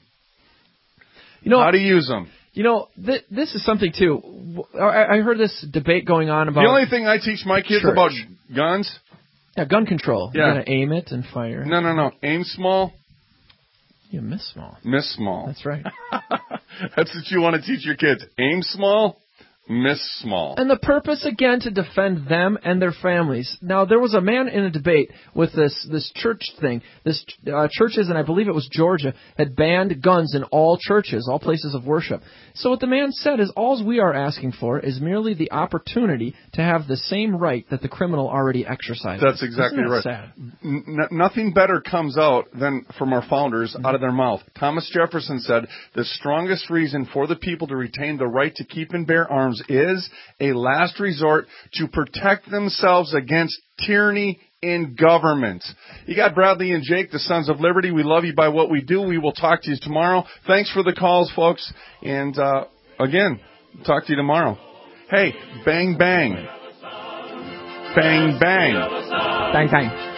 How to use them. This is something, too. I heard this debate going on about... The only thing I teach my kids about guns... Yeah, gun control. Yeah. You got to aim it and fire. No. Aim small. You miss small. Miss small. That's right. That's what you want to teach your kids. Aim small. Miss small. And the purpose, again, to defend them and their families. Now, there was a man in a debate with this church thing. This churches, and I believe it was Georgia, had banned guns in all churches, all places of worship. So what the man said is, all we are asking for is merely the opportunity to have the same right that the criminal already exercises. That's exactly right. Sad? Nothing better comes out than from our founders out of their mouth. Thomas Jefferson said, the strongest reason for the people to retain the right to keep and bear arms is a last resort to protect themselves against tyranny in government. You got Bradley and Jake, the Sons of Liberty. We love you by what we do. We will talk to you tomorrow. Thanks for the calls, folks. And again, talk to you tomorrow. Hey, bang, bang. Bang, bang. Bang, bang.